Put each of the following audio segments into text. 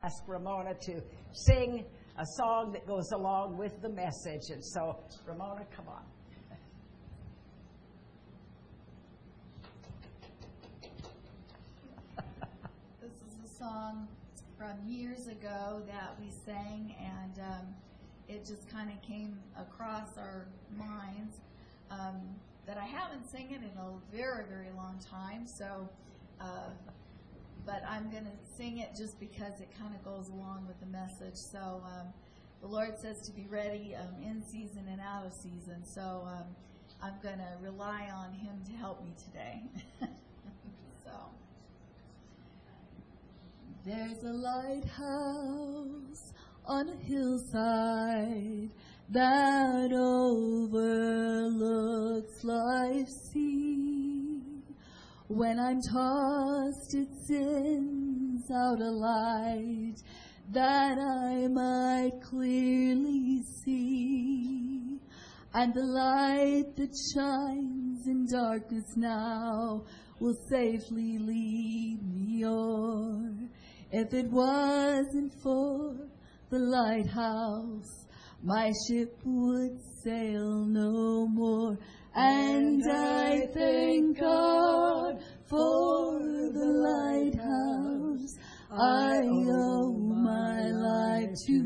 ask Ramona to sing a song that goes along with the message. And so, Ramona, come on. This is a song from years ago that we sang, and it just kind of came across our minds that I haven't sung it in a very, very long time. So, but I'm going to sing it just because it kind of goes along with the message. So the Lord says to be ready in season and out of season. So I'm going to rely on Him to help me today. So there's a lighthouse on a hillside that overlooks life's sea. When I'm tossed, it sends out a light that I might clearly see. And the light that shines in darkness now will safely lead me o'er. If it wasn't for the lighthouse, my ship would sail no more. And I thank God for the lighthouse. I owe my life to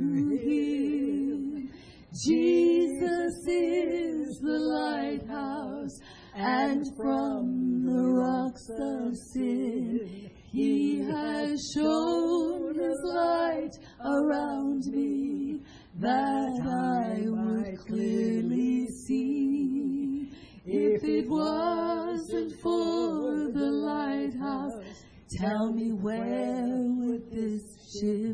Him. Jesus is the lighthouse, and from the rocks of sin He has shown His light around me, that I would clearly see. If it wasn't for the lighthouse, tell me where would this ship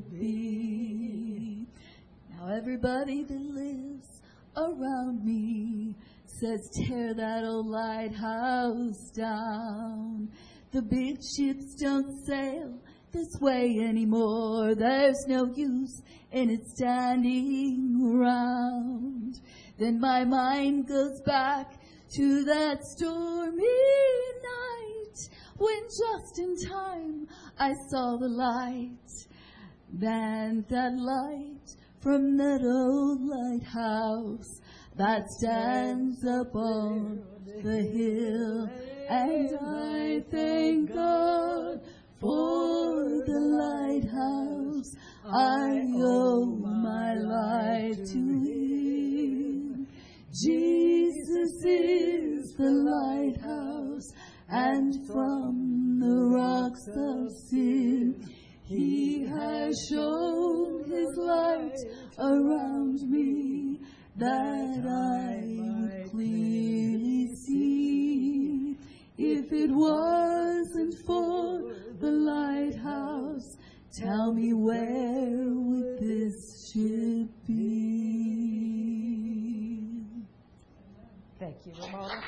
be? Now everybody that lives around me says tear that old lighthouse down. The big ships don't sail this way anymore. There's no use in it standing around. Then my mind goes back to that stormy night when just in time I saw the light. Then that light from that old lighthouse that stands up on the hill. And I thank God for the lighthouse. I owe my life to Him. Jesus is the lighthouse, and from the rocks of sin He has shown His light around me, that I would clearly see. If it wasn't for the lighthouse, tell me where would this ship be? Thank you, Ramona.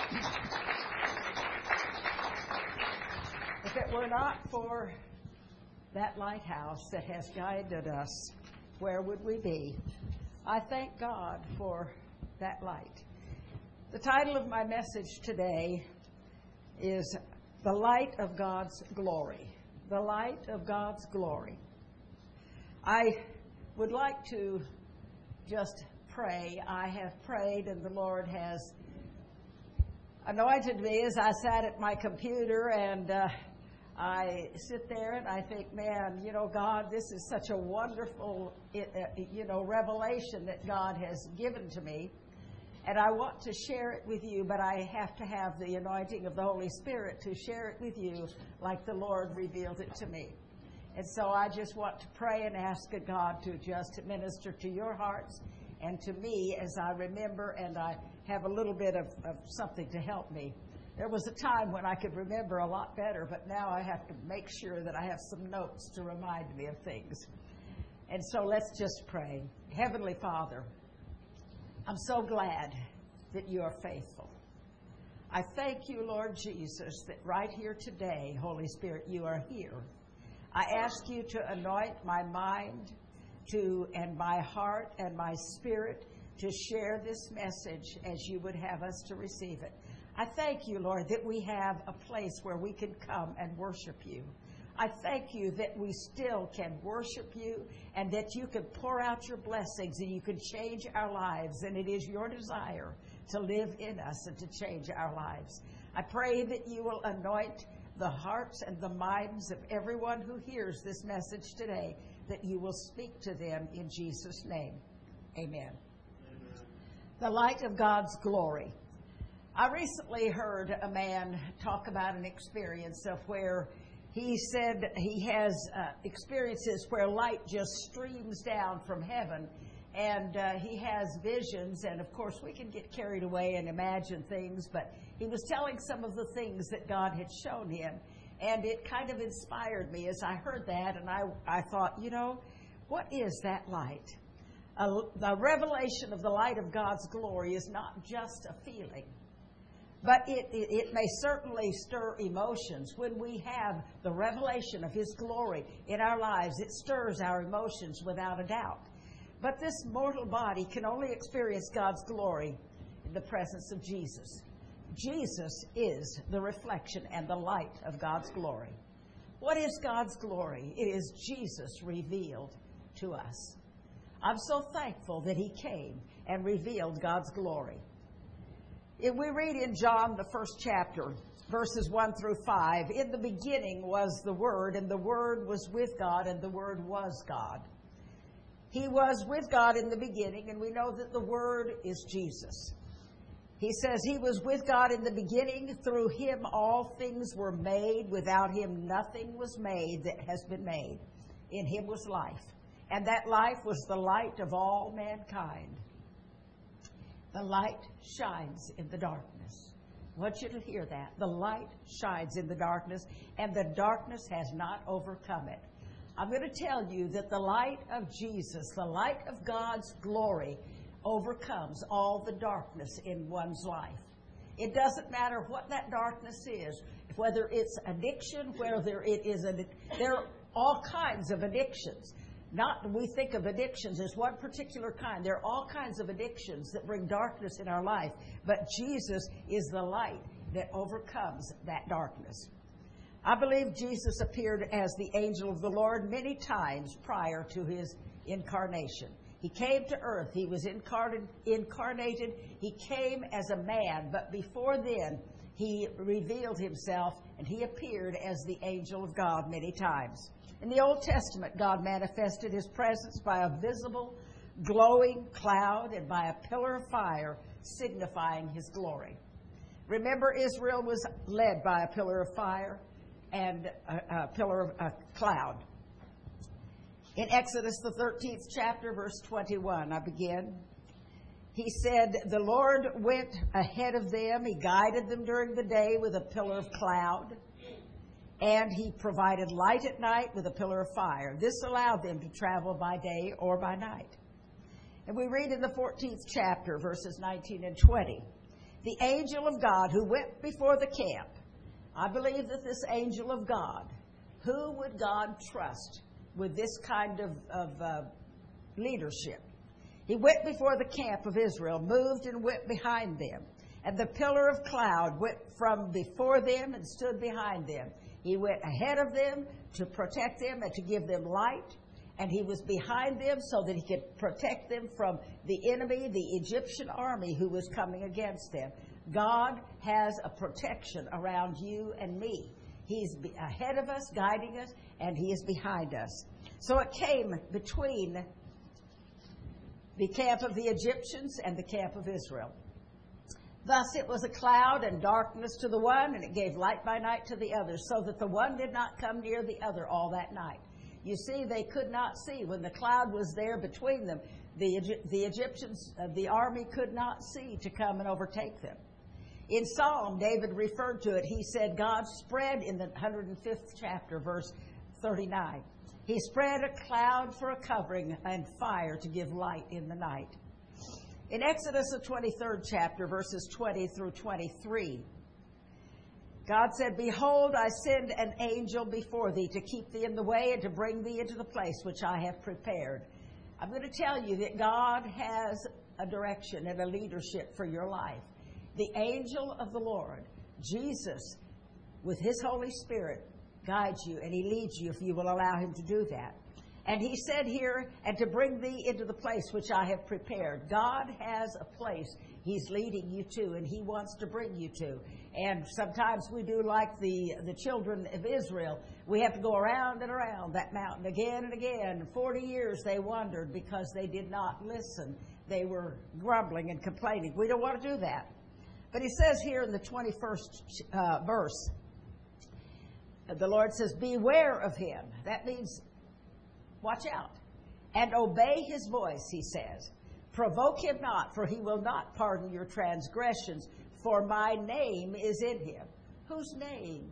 If it were not for that lighthouse that has guided us, where would we be? I thank God for that light. The title of my message today is The Light of God's Glory. The Light of God's Glory. I would like to just pray. I have prayed, and the Lord has anointed me as I sat at my computer, and I sit there and I think, man, God, this is such a wonderful, revelation that God has given to me. And I want to share it with you, but I have to have the anointing of the Holy Spirit to share it with you like the Lord revealed it to me. And so I just want to pray and ask God to just minister to your hearts and to me as I remember, and I have a little bit of something to help me. There was a time when I could remember a lot better, but now I have to make sure that I have some notes to remind me of things. And so let's just pray. Heavenly Father, I'm so glad that you are faithful. I thank you, Lord Jesus, that right here today, Holy Spirit, you are here. I ask you to anoint my mind and my heart and my spirit to share this message as you would have us to receive it. I thank you, Lord, that we have a place where we can come and worship you. I thank you that we still can worship you and that you can pour out your blessings and you can change our lives. And it is your desire to live in us and to change our lives. I pray that you will anoint the hearts and the minds of everyone who hears this message today, that you will speak to them in Jesus' name. Amen. The light of God's glory. I recently heard a man talk about an experience of where he said he has experiences where light just streams down from heaven, and he has visions, and of course we can get carried away and imagine things, but he was telling some of the things that God had shown him, and it kind of inspired me as I heard that, and I thought, what is that light? The revelation of the light of God's glory is not just a feeling, but it may certainly stir emotions. When we have the revelation of His glory in our lives, it stirs our emotions without a doubt. But this mortal body can only experience God's glory in the presence of Jesus. Jesus is the reflection and the light of God's glory. What is God's glory? It is Jesus revealed to us. I'm so thankful that He came and revealed God's glory. If we read in John, the first chapter, verses 1 through 5, in the beginning was the Word, and the Word was with God, and the Word was God. He was with God in the beginning, and we know that the Word is Jesus. He says He was with God in the beginning. Through Him all things were made. Without Him nothing was made that has been made. In Him was life, and that life was the light of all mankind. The light shines in the darkness. I want you to hear that. The light shines in the darkness, and the darkness has not overcome it. I'm going to tell you that the light of Jesus, the light of God's glory, overcomes all the darkness in one's life. It doesn't matter what that darkness is, whether it's addiction, whether it is there are all kinds of addictions. We think of addictions as one particular kind. There are all kinds of addictions that bring darkness in our life, but Jesus is the light that overcomes that darkness. I believe Jesus appeared as the angel of the Lord many times prior to His incarnation. He came to earth. He was incarnated. He came as a man, but before then, He revealed Himself, and He appeared as the angel of God many times. In the Old Testament, God manifested His presence by a visible, glowing cloud and by a pillar of fire signifying His glory. Remember, Israel was led by a pillar of fire and a pillar of a cloud. In Exodus, the 13th chapter, verse 21, I begin. He said, the Lord went ahead of them. He guided them during the day with a pillar of cloud. And He provided light at night with a pillar of fire. This allowed them to travel by day or by night. And we read in the 14th chapter, verses 19 and 20, the angel of God who went before the camp. I believe that this angel of God, who would God trust with this kind of leadership? He went before the camp of Israel, moved and went behind them. And the pillar of cloud went from before them and stood behind them. He went ahead of them to protect them and to give them light. And He was behind them so that He could protect them from the enemy, the Egyptian army who was coming against them. God has a protection around you and me. He's ahead of us, guiding us, and He is behind us. So it came between the camp of the Egyptians and the camp of Israel. Thus it was a cloud and darkness to the one, and it gave light by night to the other, so that the one did not come near the other all that night. You see, they could not see. When the cloud was there between them, the Egyptians, the army could not see to come and overtake them. In Psalm, David referred to it. He said, God spread, in the 105th chapter, verse 39, He spread a cloud for a covering and fire to give light in the night. In Exodus, the 23rd chapter, verses 20 through 23, God said, behold, I send an angel before thee to keep thee in the way and to bring thee into the place which I have prepared. I'm going to tell you that God has a direction and a leadership for your life. The angel of the Lord, Jesus, with His Holy Spirit, guides you and he leads you if you will allow him to do that. And he said here, and to bring thee into the place which I have prepared. God has a place he's leading you to, and he wants to bring you to. And sometimes we do like the children of Israel. We have to go around and around that mountain again and again. 40 years they wandered because they did not listen. They were grumbling and complaining. We don't want to do that. But he says here in the 21st verse, the Lord says, beware of him. That means watch out. And obey his voice, he says. Provoke him not, for he will not pardon your transgressions, for my name is in him. Whose name?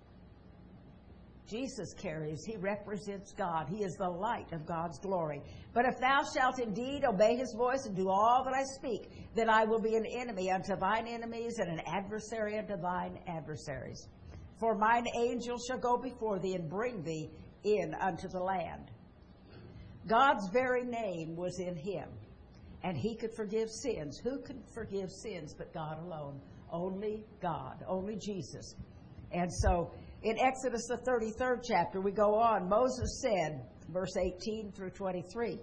Jesus carries. He represents God. He is the light of God's glory. But if thou shalt indeed obey his voice and do all that I speak, then I will be an enemy unto thine enemies and an adversary unto thine adversaries. For mine angel shall go before thee and bring thee in unto the land. God's very name was in him, and he could forgive sins. Who could forgive sins but God alone? Only God, only Jesus. And so in Exodus, the 33rd chapter, we go on. Moses said, verse 18 through 23,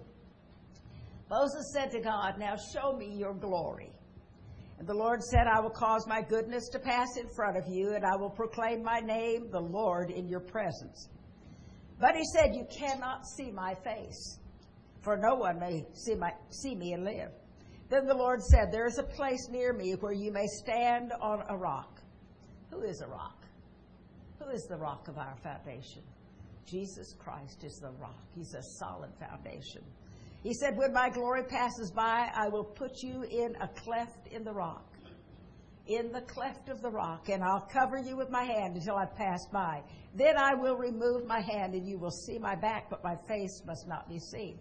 Moses said to God, now show me your glory. And the Lord said, I will cause my goodness to pass in front of you, and I will proclaim my name, the Lord, in your presence. But he said, you cannot see my face, for no one may see me and live. Then the Lord said, there is a place near me where you may stand on a rock. Who is a rock? Who is the rock of our foundation? Jesus Christ is the rock. He's a solid foundation. He said, when my glory passes by, I will put you in a cleft in the rock. In the cleft of the rock, and I'll cover you with my hand until I pass by. Then I will remove my hand, and you will see my back, but my face must not be seen.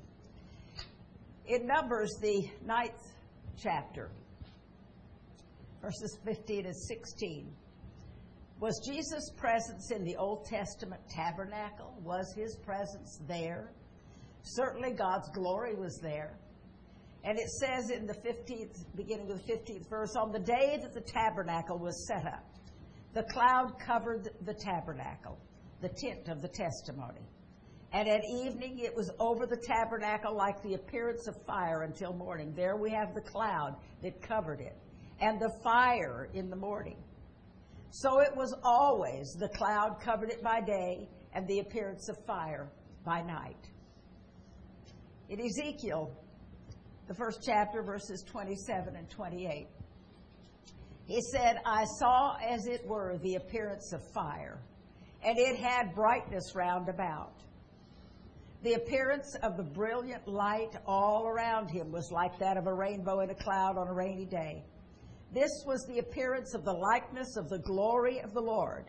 In Numbers, the 9th chapter, verses 15 and 16, was Jesus' presence in the Old Testament tabernacle? Was his presence there? Certainly God's glory was there. And it says in the 15th, beginning of the 15th verse, on the day that the tabernacle was set up, the cloud covered the tabernacle, the tent of the testimony. And at evening it was over the tabernacle like the appearance of fire until morning. There we have the cloud that covered it, and the fire in the morning. So it was always the cloud covered it by day, and the appearance of fire by night. In Ezekiel, the first chapter, verses 27 and 28, he said, I saw as it were the appearance of fire, and it had brightness round about. The appearance of the brilliant light all around him was like that of a rainbow in a cloud on a rainy day. This was the appearance of the likeness of the glory of the Lord.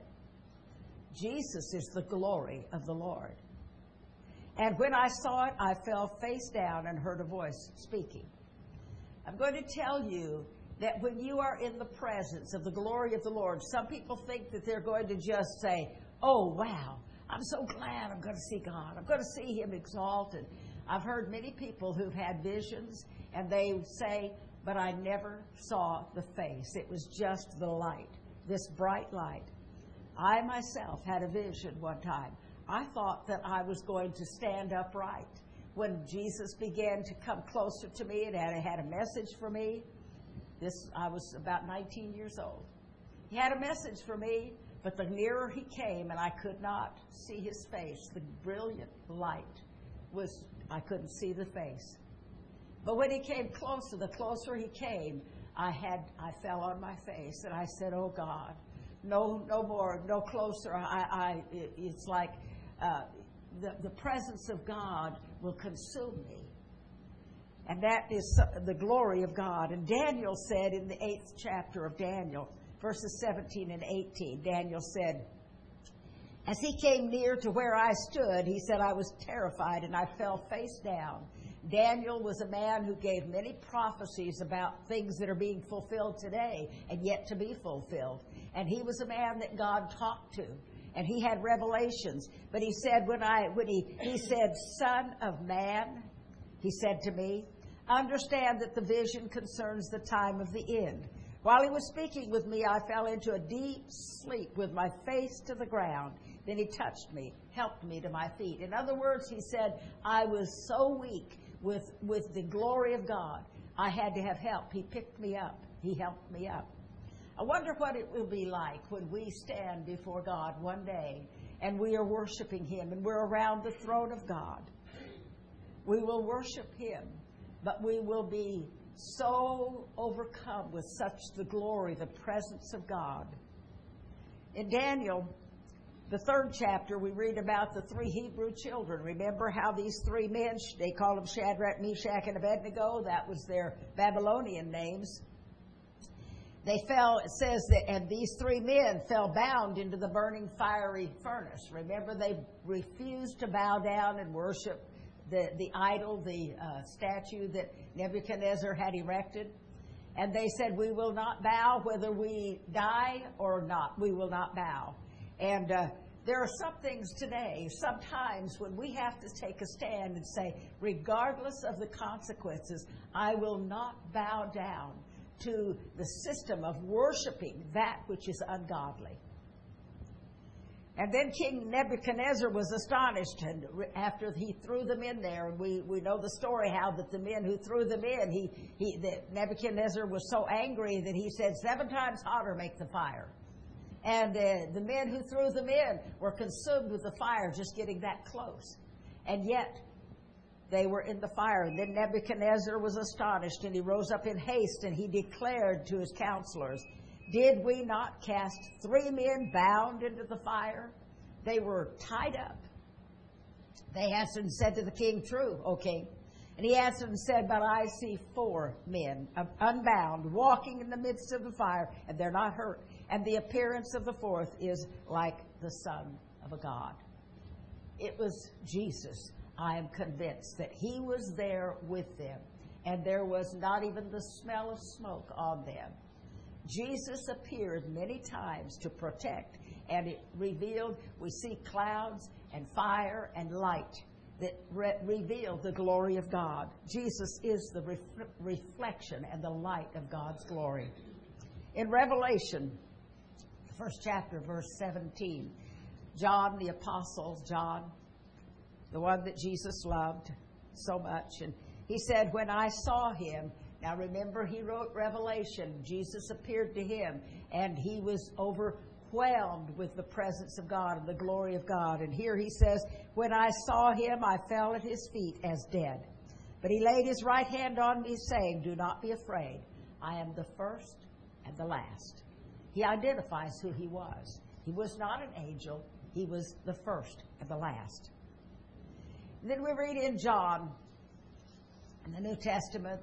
Jesus is the glory of the Lord. And when I saw it, I fell face down and heard a voice speaking. I'm going to tell you that when you are in the presence of the glory of the Lord, some people think that they're going to just say, oh, wow, I'm so glad I'm going to see God. I'm going to see him exalted. I've heard many people who've had visions, and they say, but I never saw the face. It was just the light, this bright light. I myself had a vision one time. I thought that I was going to stand upright. When Jesus began to come closer to me and had a message for me, I was about 19 years old. He had a message for me, but the nearer he came, and I could not see his face, the brilliant light I couldn't see the face. But when he came closer, the closer he came, I fell on my face, and I said, oh God, no more, no closer. It's like the presence of God will consume me. And that is the glory of God. And Daniel said in the 8th chapter of Daniel, verses 17 and 18, Daniel said, as he came near to where I stood, he said, I was terrified and I fell face down. Daniel was a man who gave many prophecies about things that are being fulfilled today and yet to be fulfilled. And he was a man that God talked to. And he had revelations. But he said, he said, Son of man, he said to me, understand that the vision concerns the time of the end. While he was speaking with me, I fell into a deep sleep with my face to the ground. Then he touched me, helped me to my feet. In other words, he said, I was so weak with the glory of God. I had to have help. He picked me up. He helped me up. I wonder what it will be like when we stand before God one day and we are worshiping Him and we're around the throne of God. We will worship Him, but we will be so overcome with such the glory, the presence of God. In Daniel, the 3rd chapter, we read about the 3 Hebrew children. Remember how these 3 men, they called them Shadrach, Meshach, and Abednego. That was their Babylonian names. They fell, it says that, and these 3 men fell bound into the burning fiery furnace. Remember, they refused to bow down and worship the idol, the statue that Nebuchadnezzar had erected. And they said, we will not bow whether we die or not. We will not bow. And there are some things today, sometimes when we have to take a stand and say, regardless of the consequences, I will not bow down to the system of worshiping that which is ungodly. And then King Nebuchadnezzar was astonished, and after he threw them in there, and we know the story how that the men who threw them in, that Nebuchadnezzar was so angry that he said, 7 times hotter make the fire. And the men who threw them in were consumed with the fire just getting that close. And yet, they were in the fire. And then Nebuchadnezzar was astonished, and he rose up in haste, and he declared to his counselors, did we not cast 3 men bound into the fire? They were tied up. They answered and said to the king, true, O king. And he answered and said, but I see 4 men unbound, walking in the midst of the fire, and they're not hurt. And the appearance of the 4th is like the Son of a God. It was Jesus. I am convinced that He was there with them, and there was not even the smell of smoke on them. Jesus appeared many times to protect, and it revealed, we see clouds and fire and light that reveal the glory of God. Jesus is the reflection and the light of God's glory. In Revelation, the 1st chapter, verse 17, John, the apostle, John, the one that Jesus loved so much, and he said, when I saw Him, now remember, he wrote Revelation. Jesus appeared to him, and he was overwhelmed with the presence of God and the glory of God. And here he says, when I saw Him, I fell at His feet as dead. But He laid His right hand on me, saying, do not be afraid. I am the first and the last. He identifies who He was. He was not an angel. He was the first and the last. And then we read in John, in the New Testament,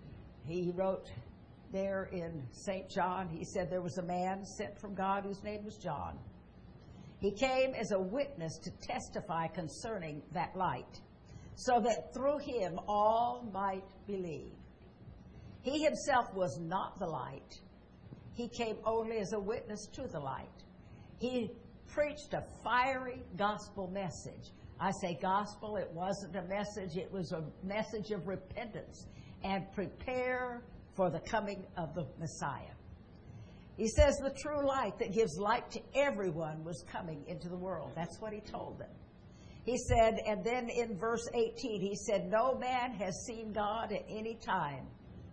he wrote there in St. John, he said there was a man sent from God whose name was John. He came as a witness to testify concerning that light, so that through him all might believe. He himself was not the light. He came only as a witness to the light. He preached a fiery gospel message. I say gospel, it wasn't a message, it was a message of repentance and prepare for the coming of the Messiah. He says the true light that gives light to everyone was coming into the world. That's what he told them. He said, and then in verse 18, he said, no man has seen God at any time,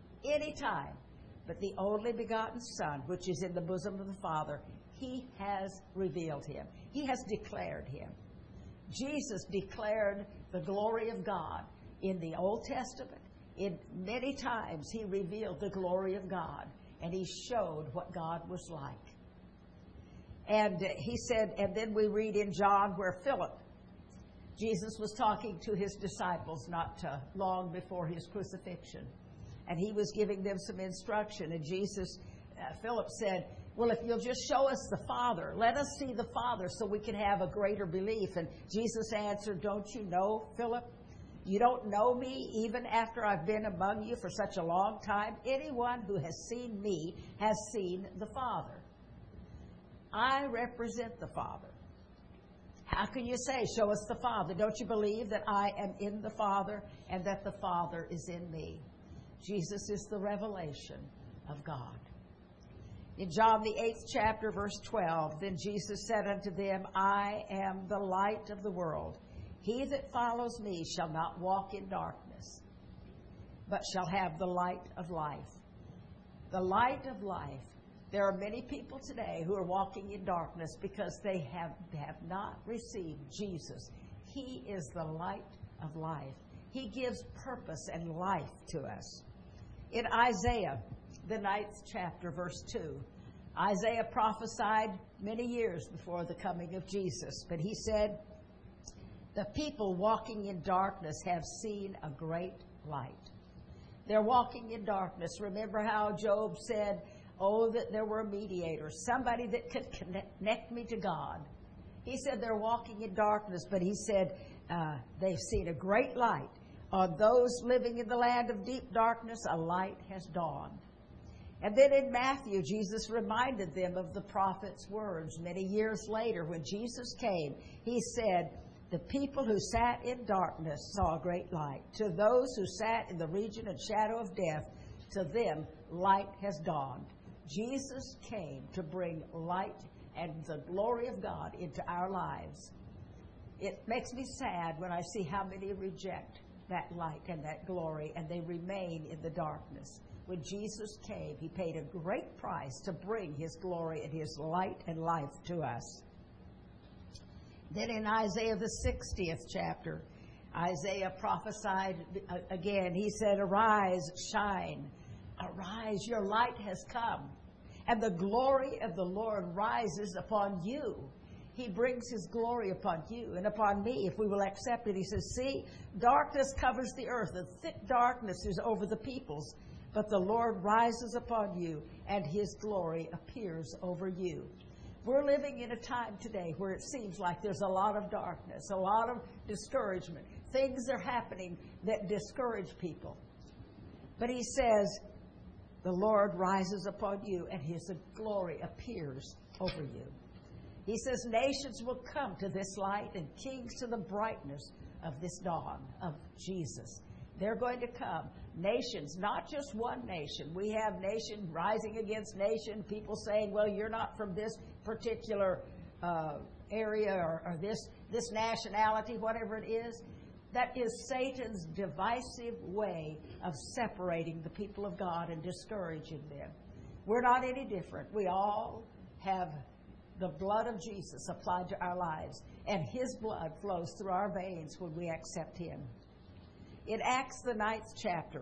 but the only begotten Son, which is in the bosom of the Father, He has revealed Him. He has declared Him. Jesus declared the glory of God in the Old Testament. In many times He revealed the glory of God, and He showed what God was like. And he said, and then we read in John where Philip, Jesus was talking to His disciples not long before His crucifixion, and He was giving them some instruction. And Philip said, well, if you'll just show us the Father, let us see the Father so we can have a greater belief. And Jesus answered, don't you know, Philip? You don't know me even after I've been among you for such a long time? Anyone who has seen me has seen the Father. I represent the Father. How can you say, show us the Father? Don't you believe that I am in the Father and that the Father is in me? Jesus is the revelation of God. In John the 8th chapter, verse 12, then Jesus said unto them, I am the light of the world. He that follows me shall not walk in darkness, but shall have the light of life. The light of life. There are many people today who are walking in darkness because they have not received Jesus. He is the light of life. He gives purpose and life to us. In Isaiah, the 9th chapter, verse 2, Isaiah prophesied many years before the coming of Jesus, but he said, the people walking in darkness have seen a great light. They're walking in darkness. Remember how Job said, oh, that there were a mediator, somebody that could connect me to God. He said they're walking in darkness, but he said they've seen a great light. On those living in the land of deep darkness, a light has dawned. And then in Matthew, Jesus reminded them of the prophet's words. Many years later, when Jesus came, he said, the people who sat in darkness saw a great light. To those who sat in the region and shadow of death, to them light has dawned. Jesus came to bring light and the glory of God into our lives. It makes me sad when I see how many reject that light and that glory, and they remain in the darkness. When Jesus came, he paid a great price to bring his glory and his light and life to us. Then in Isaiah the 60th chapter, Isaiah prophesied again. He said, arise, shine. Arise, your light has come. And the glory of the Lord rises upon you. He brings his glory upon you and upon me if we will accept it. He says, see, darkness covers the earth, and thick darkness is over the peoples. But the Lord rises upon you, and his glory appears over you. We're living in a time today where it seems like there's a lot of darkness, a lot of discouragement. Things are happening that discourage people. But he says, the Lord rises upon you, and his glory appears over you. He says, nations will come to this light, and kings to the brightness of this dawn of Jesus. They're going to come. Nations, not just one nation. We have nation rising against nation, people saying, well, you're not from this particular area or this nationality, whatever it is. That is Satan's divisive way of separating the people of God and discouraging them. We're not any different. We all have the blood of Jesus applied to our lives, and his blood flows through our veins when we accept him. In Acts the 9th chapter,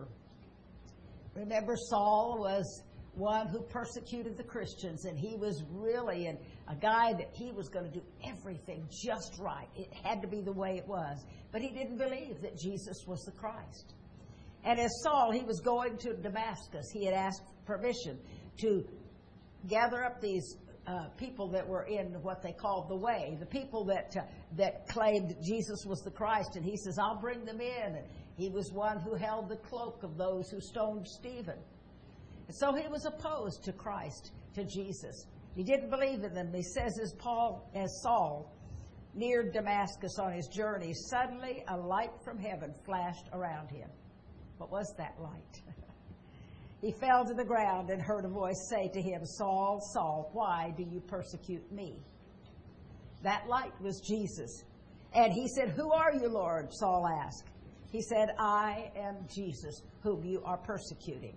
remember Saul was one who persecuted the Christians, and he was really a guy that he was going to do everything just right. It had to be the way it was. But he didn't believe that Jesus was the Christ. And as Saul, he was going to Damascus. He had asked permission to gather up these people that were in what they called the way, the people that claimed Jesus was the Christ. And he says, I'll bring them in. And he was one who held the cloak of those who stoned Stephen. And so he was opposed to Christ, to Jesus. He didn't believe in them. He says, as Saul neared Damascus on his journey, suddenly a light from heaven flashed around him. What was that light? He fell to the ground and heard a voice say to him, Saul, Saul, why do you persecute me? That light was Jesus. And he said, who are you, Lord? Saul asked. He said, I am Jesus, whom you are persecuting.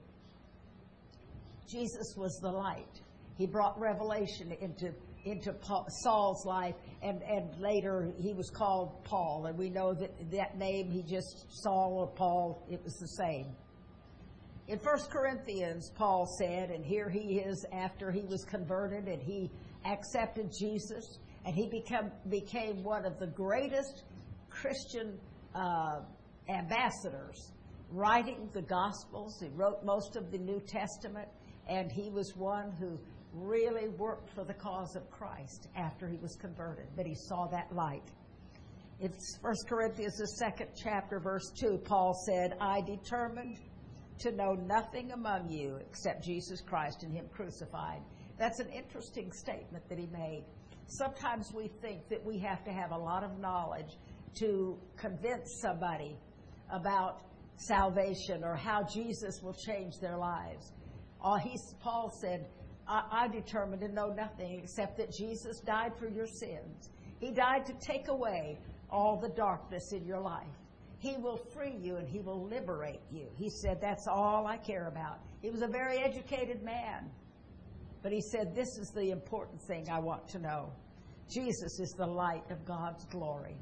Jesus was the light. He brought revelation into Saul's life, and later he was called Paul. And we know that name, he just, Saul or Paul, it was the same. In 1 Corinthians, Paul said, and here he is after he was converted and he accepted Jesus, and he became one of the greatest Christian ambassadors, writing the Gospels. He wrote most of the New Testament, and he was one who really worked for the cause of Christ after he was converted. But he saw that light. In 1 Corinthians, the 2nd chapter, verse 2, Paul said, I determined to know nothing among you except Jesus Christ and him crucified. That's an interesting statement that he made. Sometimes we think that we have to have a lot of knowledge to convince somebody about salvation or how Jesus will change their lives. Paul said, I determined to know nothing except that Jesus died for your sins. He died to take away all the darkness in your life. He will free you and He will liberate you. He said, that's all I care about. He was a very educated man. But he said, this is the important thing I want to know. Jesus is the light of God's glory.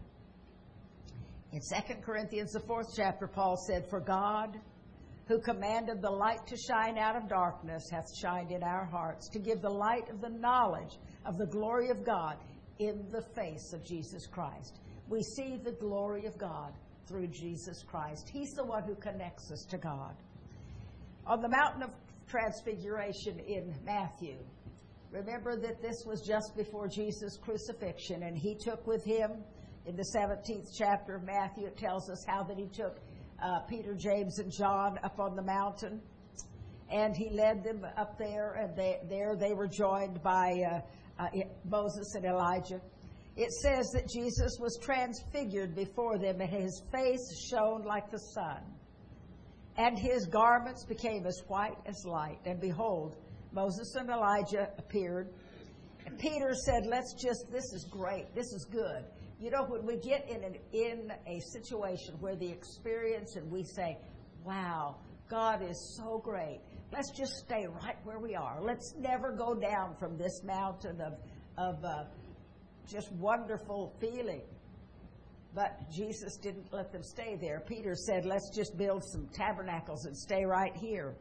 In 2 Corinthians, the 4th chapter, Paul said, for God, who commanded the light to shine out of darkness, hath shined in our hearts, to give the light of the knowledge of the glory of God in the face of Jesus Christ. We see the glory of God through Jesus Christ. He's the one who connects us to God. On the mountain of Transfiguration in Matthew, remember that this was just before Jesus' crucifixion, and He took with Him, in the 17th chapter of Matthew, it tells us how that He took Peter, James, and John up on the mountain, and He led them up there, and there they were joined by Moses and Elijah. It says that Jesus was transfigured before them, and His face shone like the sun, and His garments became as white as light. And behold, Moses and Elijah appeared, and Peter said, this is great, this is good. You know, when we get in a situation where the experience and we say, wow, God is so great, let's just stay right where we are. Let's never go down from this mountain of just wonderful feeling. But Jesus didn't let them stay there. Peter said, let's just build some tabernacles and stay right here.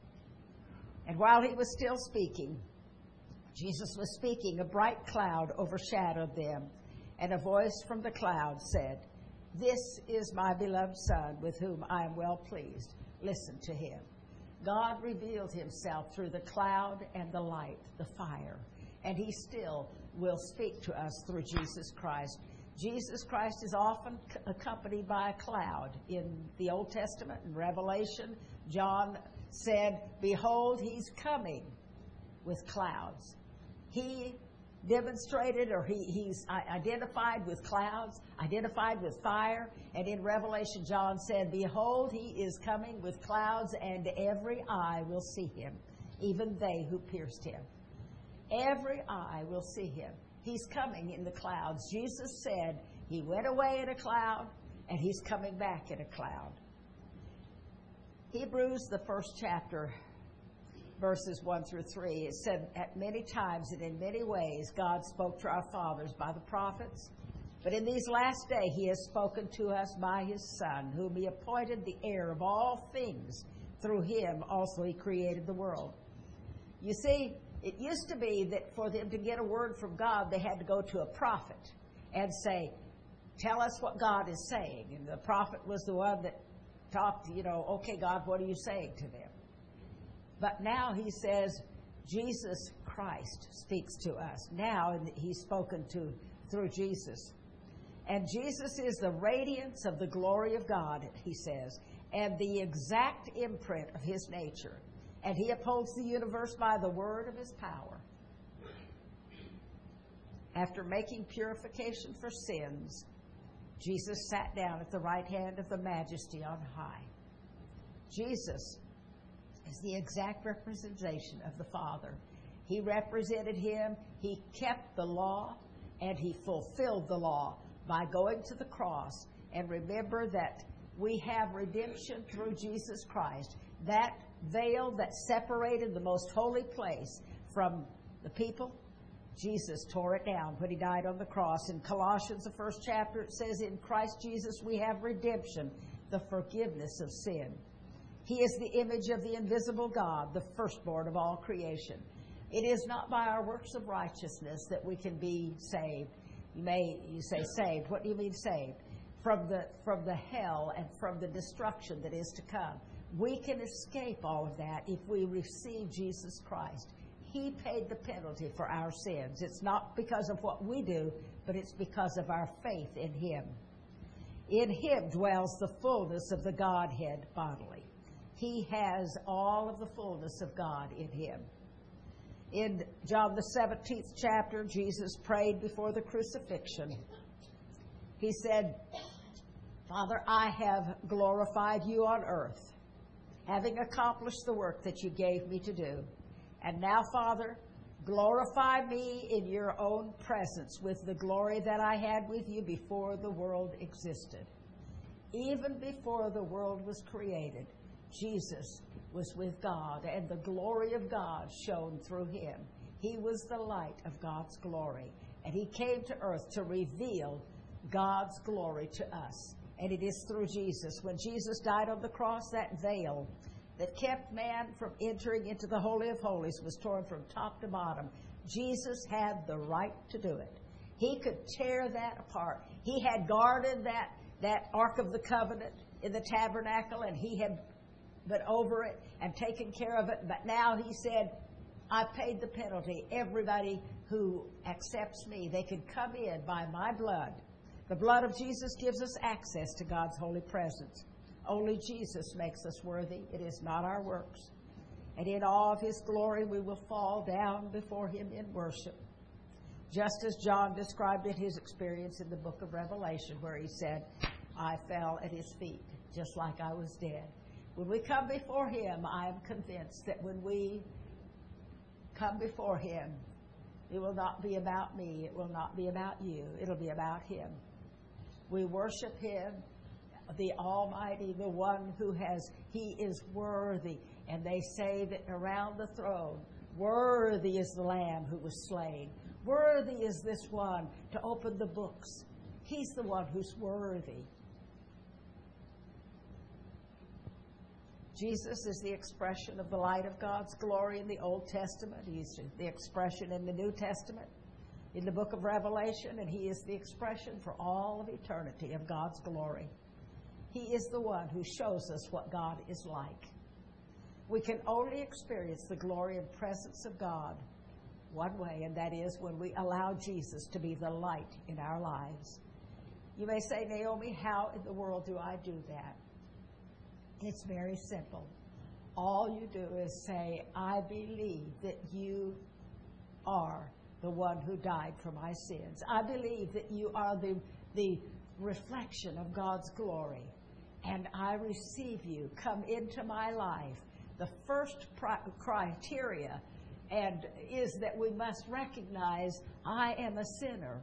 And while he was still speaking, Jesus was speaking, a bright cloud overshadowed them. And a voice from the cloud said, this is my beloved Son, with whom I am well pleased. Listen to Him. God revealed Himself through the cloud and the light, the fire. And He still will speak to us through Jesus Christ. Jesus Christ is often accompanied by a cloud. In the Old Testament, in Revelation, John said, behold, He's coming with clouds. He demonstrated, or he's identified with clouds, identified with fire. And in Revelation, John said, behold, He is coming with clouds, and every eye will see Him, even they who pierced Him. Every eye will see Him. He's coming in the clouds. Jesus said He went away in a cloud, and He's coming back in a cloud. Hebrews, the 1st chapter, verses 1 through 3, it said, at many times and in many ways God spoke to our fathers by the prophets, but in these last days He has spoken to us by His Son, whom He appointed the heir of all things. Through Him also He created the world. You see, it used to be that for them to get a word from God, they had to go to a prophet and say, tell us what God is saying. And the prophet was the one that talked, okay, God, what are you saying to them? But now He says, Jesus Christ speaks to us. Now He's spoken to through Jesus. And Jesus is the radiance of the glory of God, He says, and the exact imprint of His nature. And He upholds the universe by the word of His power. After making purification for sins, Jesus sat down at the right hand of the Majesty on high. Jesus is the exact representation of the Father. He represented Him, He kept the law, and He fulfilled the law by going to the cross. And remember that we have redemption through Jesus Christ. That veil that separated the most holy place from the people, Jesus tore it down when He died on the cross. In Colossians, the 1st chapter, it says, in Christ Jesus we have redemption, the forgiveness of sin. He is the image of the invisible God, the firstborn of all creation. It is not by our works of righteousness that we can be saved. You say saved. What do you mean saved? From the hell and from the destruction that is to come. We can escape all of that if we receive Jesus Christ. He paid the penalty for our sins. It's not because of what we do, but it's because of our faith in Him. In Him dwells the fullness of the Godhead bodily. He has all of the fullness of God in Him. In John the 17th chapter, Jesus prayed before the crucifixion. He said, Father, I have glorified You on earth, having accomplished the work that You gave Me to do. And now, Father, glorify me in your own presence with the glory that I had with you before the world existed. Even before the world was created, Jesus was with God, and the glory of God shone through him. He was the light of God's glory, and he came to earth to reveal God's glory to us. And it is through Jesus. When Jesus died on the cross, that veil that kept man from entering into the Holy of Holies was torn from top to bottom. Jesus had the right to do it. He could tear that apart. He had guarded that Ark of the Covenant in the tabernacle, and he had been over it and taken care of it. But now he said, I paid the penalty. Everybody who accepts me, they can come in by my blood. The blood of Jesus gives us access to God's holy presence. Only Jesus makes us worthy. It is not our works. And in awe of his glory, we will fall down before him in worship. Just as John described in his experience in the book of Revelation, where he said, I fell at his feet, just like I was dead. When we come before him, I am convinced that when we come before him, it will not be about me. It will not be about you. It'll be about him. We worship him, the Almighty, the one he is worthy. And they say that around the throne, worthy is the Lamb who was slain. Worthy is this one to open the books. He's the one who's worthy. Jesus is the expression of the light of God's glory in the Old Testament. He's the expression in the New Testament, in the book of Revelation, and he is the expression for all of eternity of God's glory. He is the one who shows us what God is like. We can only experience the glory and presence of God one way, and that is when we allow Jesus to be the light in our lives. You may say, Naomi, how in the world do I do that? It's very simple. All you do is say, I believe that you are the one who died for my sins. I believe that you are the reflection of God's glory, and I receive you. Come into my life. The first criteria is that we must recognize I am a sinner.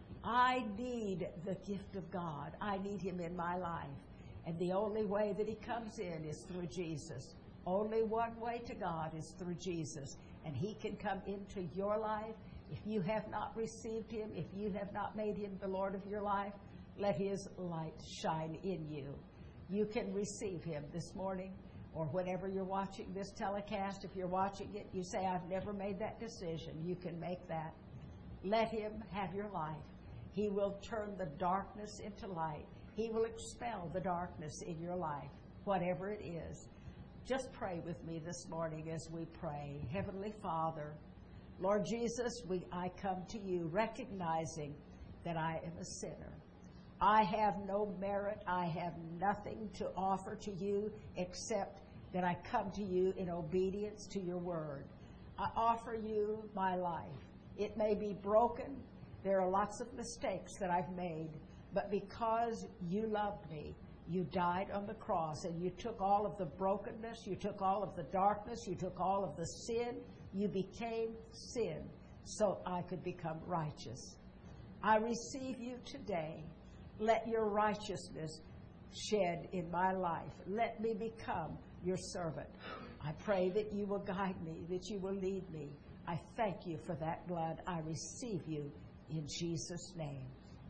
I need the gift of God. I need him in my life. And the only way that he comes in is through Jesus. Only one way to God is through Jesus. And he can come into your life. If you have not received him, if you have not made him the Lord of your life, let his light shine in you. You can receive him this morning, or whenever you're watching this telecast. If you're watching it, you say, I've never made that decision. You can make that. Let him have your life. He will turn the darkness into light. He will expel the darkness in your life, whatever it is. Just pray with me this morning as we pray. Heavenly Father, Lord Jesus, I come to you recognizing that I am a sinner. I have no merit. I have nothing to offer to you except that I come to you in obedience to your word. I offer you my life. It may be broken. There are lots of mistakes that I've made. But because you loved me, you died on the cross, and you took all of the brokenness, you took all of the darkness, you took all of the sin, you became sin so I could become righteous. I receive you today. Let your righteousness shed in my life. Let me become your servant. I pray that you will guide me, that you will lead me. I thank you for that blood. I receive you in Jesus' name.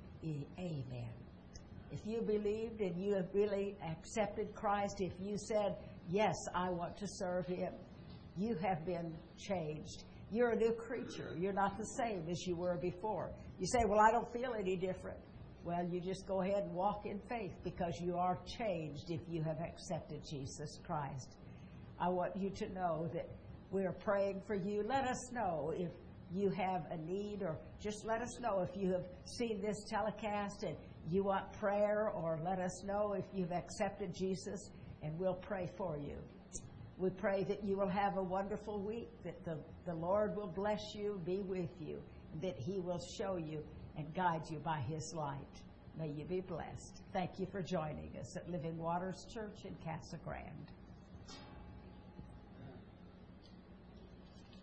Amen. If you believed and you have really accepted Christ, if you said, yes, I want to serve him, you have been changed. You're a new creature. You're not the same as you were before. You say, well, I don't feel any different. Well, you just go ahead and walk in faith, because you are changed if you have accepted Jesus Christ. I want you to know that we're praying for you. Let us know if you have a need, or just let us know if you have seen this telecast and you want prayer, or let us know if you've accepted Jesus, and we'll pray for you. We pray that you will have a wonderful week, that the Lord will bless you, be with you, that he will show you and guide you by his light. May you be blessed. Thank you for joining us at Living Waters Church in Casa Grande.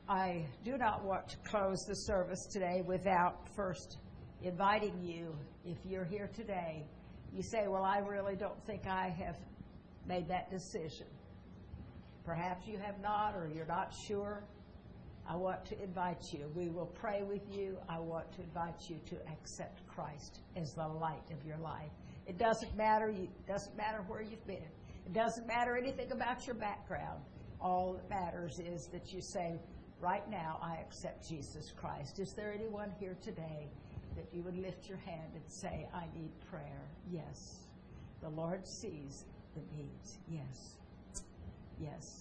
I do not want to close the service today without first inviting you, if you're here today, you say, well, I really don't think I have made that decision. Perhaps you have not, or you're not sure. I want to invite you. We will pray with you. I want to invite you to accept Christ as the light of your life. It doesn't matter. It doesn't matter where you've been. It doesn't matter anything about your background. All that matters is that you say, right now, I accept Jesus Christ. Is there anyone here today that you would lift your hand and say, I need prayer? Yes. The Lord sees the needs. Yes. Yes.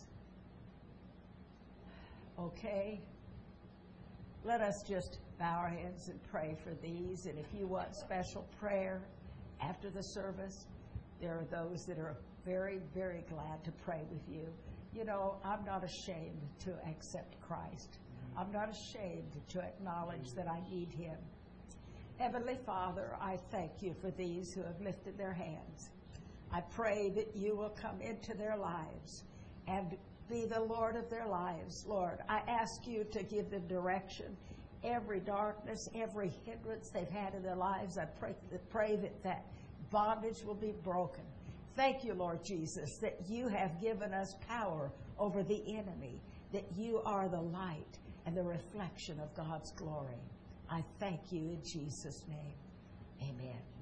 Okay. Let us just bow our heads and pray for these. And if you want special prayer after the service, there are those that are very, very glad to pray with you. You know, I'm not ashamed to accept Christ. I'm not ashamed to acknowledge that I need Him. Heavenly Father, I thank you for these who have lifted their hands. I pray that you will come into their lives and be the Lord of their lives. Lord, I ask you to give them direction. Every darkness, every hindrance they've had in their lives, I pray that bondage will be broken. Thank you, Lord Jesus, that you have given us power over the enemy, that you are the light and the reflection of God's glory. I thank you in Jesus' name. Amen.